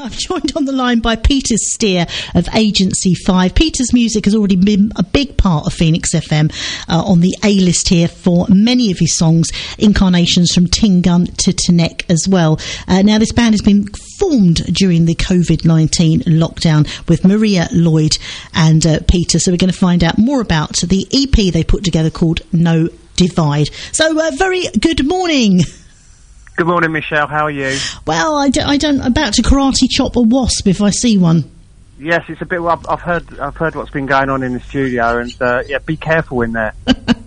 I'm joined on the line by Peter Steer of Agency 5. Peter's music has already been a big part of Phoenix FM on the A-list here for many of his songs, incarnations from Tingun to Tenek as well. Now, this band has been formed during the COVID-19 lockdown with Maria, Lloyd and Peter. So we're going to find out more about the EP they put together called No Divide. So very good morning. Good morning, Michelle. How are you? Well, I don't about to karate chop a wasp if I see one. Yes, it's a bit. I've heard what's been going on in the studio, and yeah, be careful in there.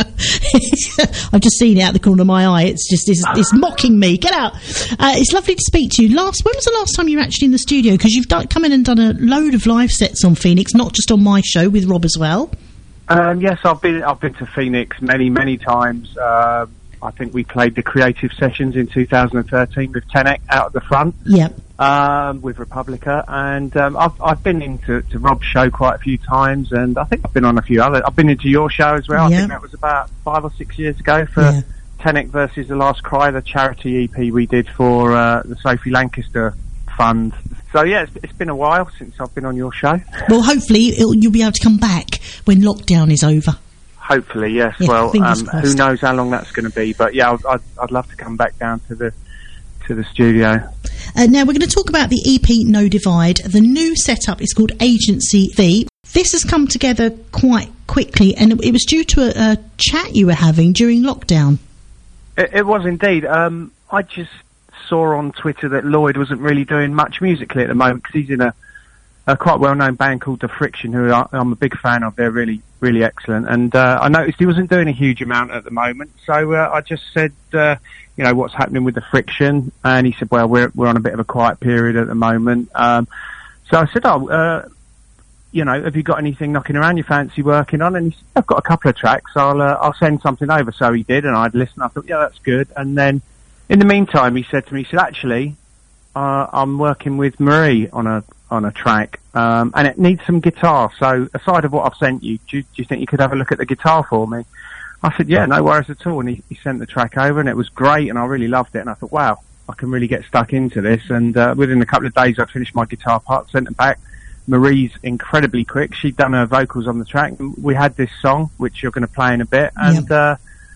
I've just seen it out the corner of my eye. It's mocking me. Get out. It's lovely to speak to you. When was the last time you were actually in the studio? Because you've come in and done a load of live sets on Phoenix, not just on my show with Rob as well. Yes, I've been to Phoenix many times. I think we played the Creative Sessions in 2013 with Tenek out at the front. Yep. With Republica, and I've been into Rob's show quite a few times, and I think I've been on a few other. I've been into your show as well. Yep. I think that was about 5 or 6 years ago for Tenek versus The Last Cry, the charity EP we did for the Sophie Lancaster Fund. So yeah, it's been a while since I've been on your show. Well, hopefully you'll be able to come back when lockdown is over. Hopefully, yes. Yeah, well, who knows how long that's going to be? But yeah, I'd love to come back down to the studio. Now we're going to talk about the EP No Divide. The new setup is called Agency V. This has come together quite quickly, and it was due to a chat you were having during lockdown. It was indeed. I just saw on Twitter that Lloyd wasn't really doing much musically at the moment because he's in a quite well-known band called The Friction, who I'm a big fan of. They're really, really excellent. And I noticed he wasn't doing a huge amount at the moment. So I just said, what's happening with The Friction? And he said, well, we're on a bit of a quiet period at the moment. So I said, have you got anything knocking around you fancy working on? And he said, I've got a couple of tracks. I'll send something over. So he did, and I'd listen. I thought, yeah, that's good. And then in the meantime, he said to me, actually, I'm working with Marie on a track, and it needs some guitar. So aside of what I've sent you, do you think you could have a look at the guitar for me? I said, yeah, no worries at all. And he sent the track over, and it was great, and I really loved it. And I thought, wow, I can really get stuck into this. And within a couple of days, I'd finished my guitar part, sent it back. Marie's incredibly quick. She'd done her vocals on the track. We had this song, which you're going to play in a bit, and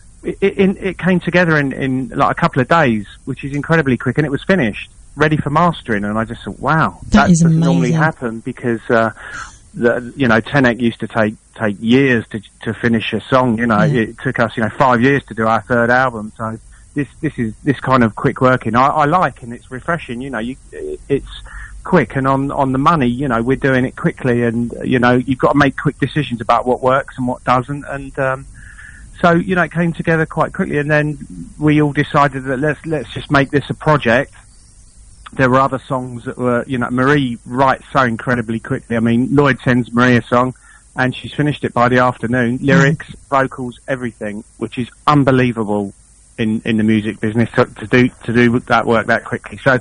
it came together in like a couple of days, which is incredibly quick, and it was finished, ready for mastering. And I just thought, wow, that doesn't normally happen, because Tenek used to take years to finish a song. It took us 5 years to do our third album. So this is this kind of quick working I like, and it's refreshing. It's quick and on the money. We're doing it quickly, and you've got to make quick decisions about what works and what doesn't. And so it came together quite quickly, and then we all decided that let's just make this a project. There were other songs that were, Marie writes so incredibly quickly. I mean, Lloyd sends Marie a song, and she's finished it by the afternoon. Lyrics, vocals, everything, which is unbelievable in the music business to do that work that quickly. So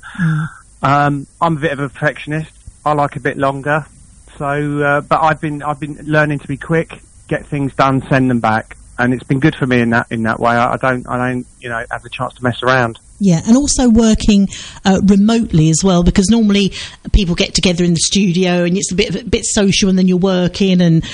I'm a bit of a perfectionist. I like a bit longer. So, but I've been learning to be quick, get things done, send them back, and it's been good for me in that way. I don't have the chance to mess around. Yeah, and also working remotely as well, because normally people get together in the studio and it's a bit social, and then you're working and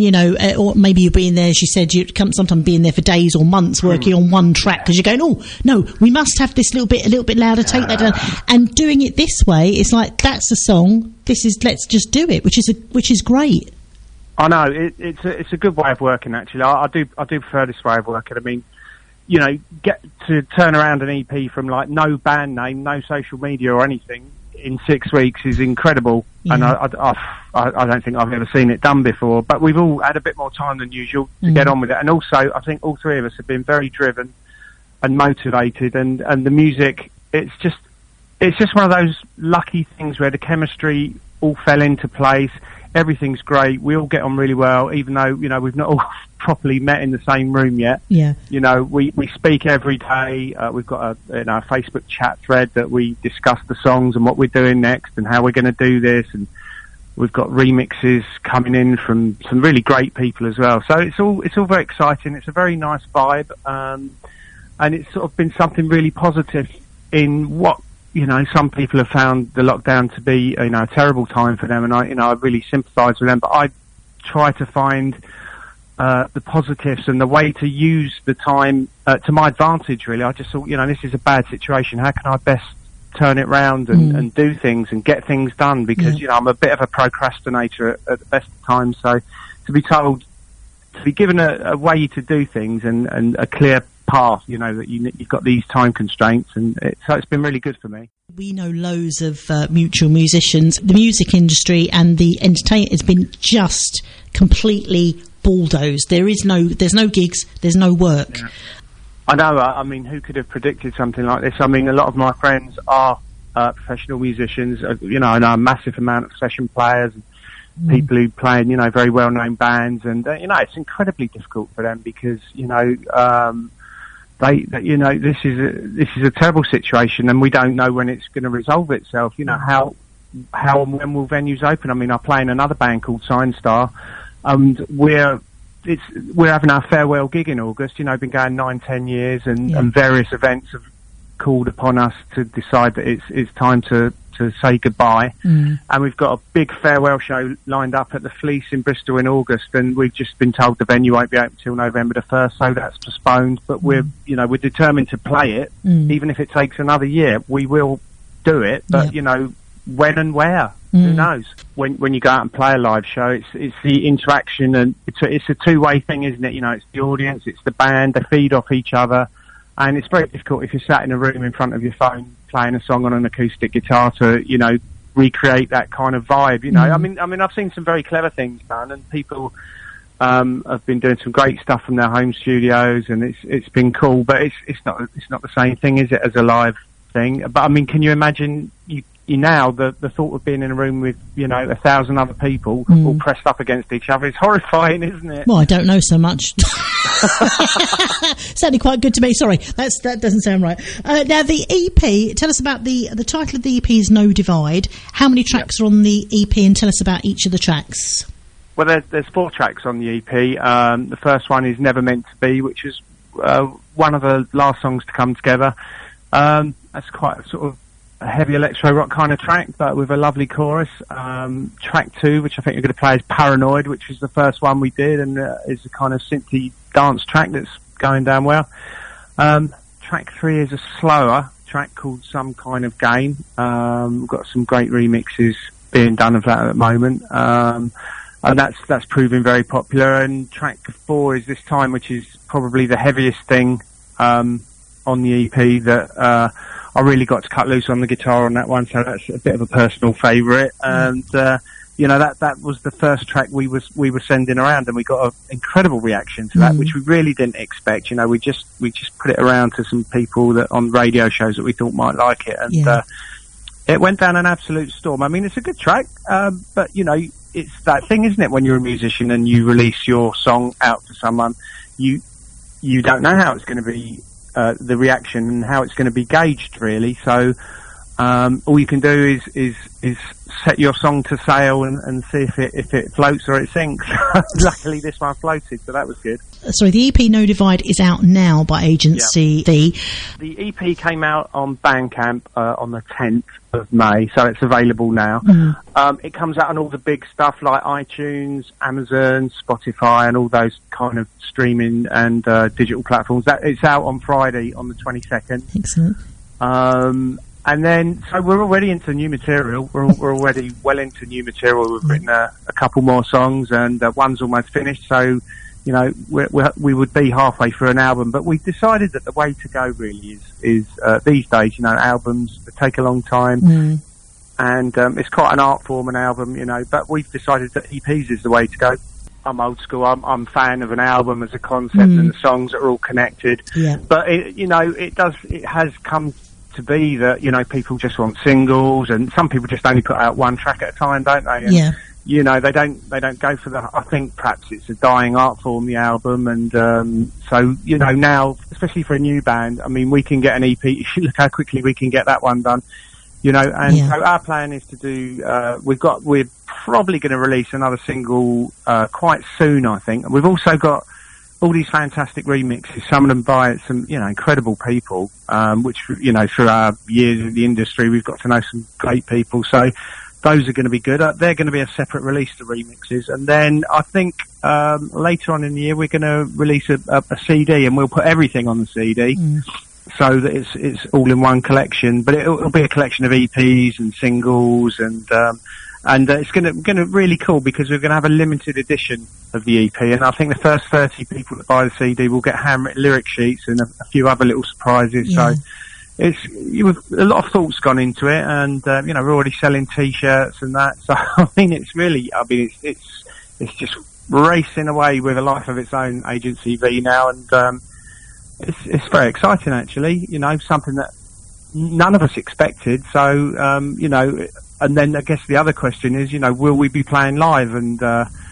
or maybe you're being there, as you said, you can sometimes be in there for days or months working on one track because you're going, oh no, we must have this a little bit louder, take that down. And doing it this way, it's like, that's a song, let's just do it, which is great. I know it's a good way of working. Actually, I do prefer this way of working. I mean, get to turn around an EP from like no band name, no social media or anything in 6 weeks is incredible. Yeah. And I don't think I've ever seen it done before. But we've all had a bit more time than usual to get on with it. And also, I think all three of us have been very driven and motivated. And the music, it's just one of those lucky things where the chemistry all fell into place. Everything's great. We all get on really well, even though, we've not all properly met in the same room yet. Yeah. We speak every day. We've got a Facebook chat thread that we discuss the songs and what we're doing next and how we're going to do this. And we've got remixes coming in from some really great people as well. So it's all very exciting. It's a very nice vibe. And it's sort of been something really positive in what you know, some people have found the lockdown to be, you know, a terrible time for them, and I really sympathise with them. But I try to find the positives and the way to use the time to my advantage. Really, I just thought, you know, this is a bad situation. How can I best turn it round and do things and get things done? Because you know, I'm a bit of a procrastinator at the best of times. So to be told, to be given a way to do things and a clear path, you know, that you've got these time constraints, and so it's been really good for me. We know loads of mutual musicians. The music industry and the entertainment has been just completely bulldozed. There's no gigs, there's no work. Yeah. I know. I mean, who could have predicted something like this? I mean, a lot of my friends are professional musicians. You know, I know a massive amount of session players, people who play in, you know, very well-known bands, and you know, it's incredibly difficult for them because, you know, you know, this is a terrible situation, and we don't know when it's going to resolve itself. You know, how and when will venues open? I mean, I play in another band called Signstar, and we're having our farewell gig in August. You know, been going 9-10 years, and various events have called upon us to decide that it's time to say goodbye. And we've got a big farewell show lined up at the Fleece in Bristol in August, and we've just been told the venue won't be open till November the 1st, so that's postponed. But we're determined to play it, even if it takes another year. We will do it, but you know, when and where, who knows? When you go out and play a live show, it's the interaction, and it's a two-way thing, isn't it? You know, it's the audience, it's the band, they feed off each other. And it's very difficult if you're sat in a room in front of your phone playing a song on an acoustic guitar to, you know, recreate that kind of vibe. You know, I mean, I've seen some very clever things done, and people have been doing some great stuff from their home studios, and it's been cool. But it's not the same thing, is it, as a live thing? But I mean, can you imagine now the thought of being in a room with, you know, 1,000 other people all pressed up against each other is horrifying, isn't it? Well, I don't know so much. Sounded quite good to me. Sorry, that doesn't sound right. Now, the EP. Tell us about the title of the EP is No Divide. How many tracks are on the EP, and tell us about each of the tracks. Well, there's 4 tracks on the EP. The first one is Never Meant to Be, which is one of the last songs to come together. That's quite a sort of a heavy electro rock kind of track, but with a lovely chorus. Track 2, which I think you're going to play, is Paranoid, which is the first one we did, and is a kind of synthy dance track that's going down well. Track 3 is a slower track called Some Kind of Game. We've got some great remixes being done of that at the moment, and that's proving very popular. And track 4 is This Time, which is probably the heaviest thing on the EP that I really got to cut loose on the guitar on that one, so that's a bit of a personal favourite. And you know, that was the first track we were sending around, and we got an incredible reaction to that, which we really didn't expect. You know, we just put it around to some people that on radio shows that we thought might like it, and it went down an absolute storm. I mean, it's a good track, but you know, it's that thing, isn't it? When you're a musician and you release your song out to someone, you don't know how it's going to be. The reaction and how it's going to be gauged, really. So all you can do is set your song to sail and see if it floats or it sinks. Luckily, this one floated, so that was good. Sorry, the EP No Divide is out now by Agency V. The EP came out on Bandcamp on the 10th of May, so it's available now. It comes out on all the big stuff like iTunes, Amazon, Spotify, and all those kind of streaming and digital platforms. It's out on Friday on the 22nd. Excellent. And then, so we're already into new material. We're already well into new material. We've written a couple more songs, and one's almost finished. So, you know, we would be halfway through an album. But we've decided that the way to go really is these days, you know, albums take a long time, and it's quite an art form, an album, you know. But we've decided that EPs is the way to go. I'm old school. I'm a fan of an album as a concept, and the songs are all connected. Yeah. But it has come to be that, you know, people just want singles, and some people just only put out one track at a time, don't they? And, you know, they don't go for the, I think perhaps it's a dying art form, the album, and so, you know, now, especially for a new band, I mean, we can get an EP. Look how quickly we can get that one done, you know. And so our plan is to do, we're probably going to release another single quite soon, I think. And we've also got all these fantastic remixes, some of them by some, incredible people, which, through our years in the industry, we've got to know some great people. So those are going to be good. They're going to be a separate release, the remixes. And then I think, later on in the year, we're going to release a CD, and we'll put everything on the CD. So that it's all in one collection, but it'll be a collection of EPs and singles, and it's going to really cool, because we're going to have a limited edition of the EP, and I think the first 30 people that buy the CD will get handwritten lyric sheets and a few other little surprises. Yeah. So it's a lot of thought's gone into it, and we're already selling T-shirts and that. So it's just racing away with a life of its own, Agency V now, and it's very exciting, actually. Something that none of us expected. So and then I guess the other question is, will we be playing live? And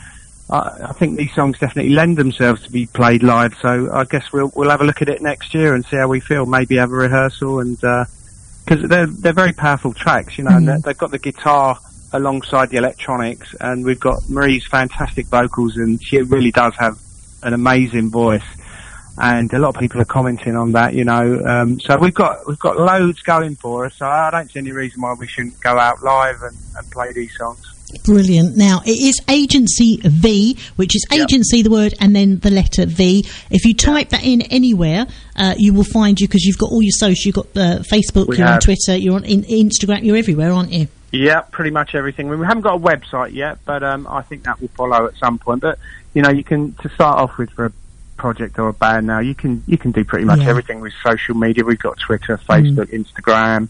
I think these songs definitely lend themselves to be played live. So I guess we'll have a look at it next year and see how we feel. Maybe have a rehearsal, and because they're very powerful tracks, and they've got the guitar alongside the electronics, and we've got Marie's fantastic vocals, and she really does have an amazing voice. And a lot of people are commenting on that, so we've got loads going for us. So I don't see any reason why we shouldn't go out live and play these songs. Brilliant. Now, it is Agency V, which is Agency, the word, and then the letter V. If you type that in anywhere, you will find you, because you've got all your social. You've got Facebook, you're on Twitter, you're on Instagram, you're everywhere, aren't you? Yeah, pretty much everything. We haven't got a website yet, but I think that will follow at some point. But, you can, to start off with, for a project or a band now, you can do pretty much everything with social media. We've got Twitter, Facebook, Instagram,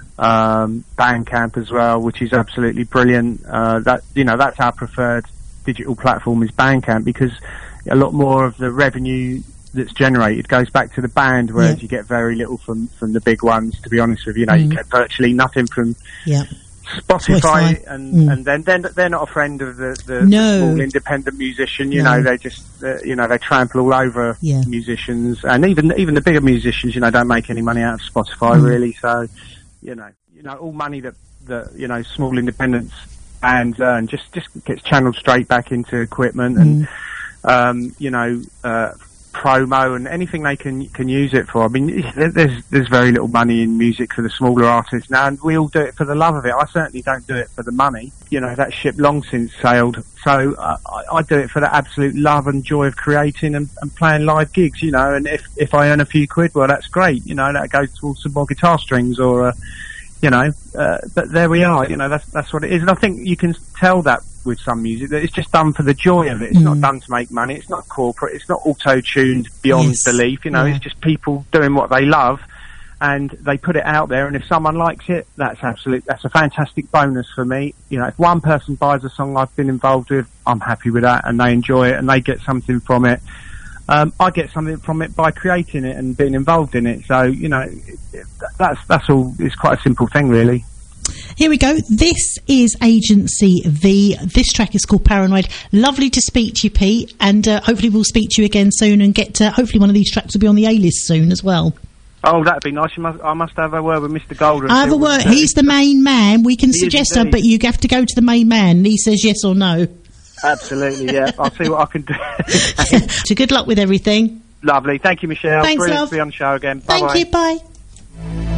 Bandcamp as well, which is absolutely brilliant. That's our preferred digital platform, is Bandcamp, because a lot more of the revenue that's generated goes back to the band, whereas you get very little from the big ones, to be honest with you. You get virtually nothing from Spotify, and then they're not a friend of the small independent musician. They just they trample all over musicians, and even the bigger musicians, don't make any money out of Spotify really. So all money that small independents bands earn just gets channeled straight back into equipment and promo and anything they can use it for. I mean, there's very little money in music for the smaller artists now, and we all do it for the love of it. I certainly don't do it for the money. That ship long since sailed. So I do it for the absolute love and joy of creating and playing live gigs. And if I earn a few quid, well, that's great. That goes towards some more guitar strings or but there we are. That's what it is. And I think you can tell that with some music, that it's just done for the joy of it. It's not done to make money. It's not corporate. It's not auto-tuned beyond belief. It's just people doing what they love, and they put it out there. And if someone likes it, that's a fantastic bonus for me. If one person buys a song I've been involved with, I'm happy with that, and they enjoy it and they get something from it. I get something from it by creating it and being involved in it. So, that's all. It's quite a simple thing, really. Here we go. This is Agency V. This track is called Paranoid. Lovely to speak to you, Pete, and hopefully we'll speak to you again soon and get hopefully one of these tracks will be on the A-list soon as well. Oh, that'd be nice. I must have a word with Mr. Golden. I have a word. He's the main man. We can suggest her, but you have to go to the main man, and he says yes or no. Absolutely, yeah. I'll see what I can do. So good luck with everything. Lovely. Thank you, Michelle. Thanks, Brilliant love. to be on the show again. Bye-bye. Thank you. Bye.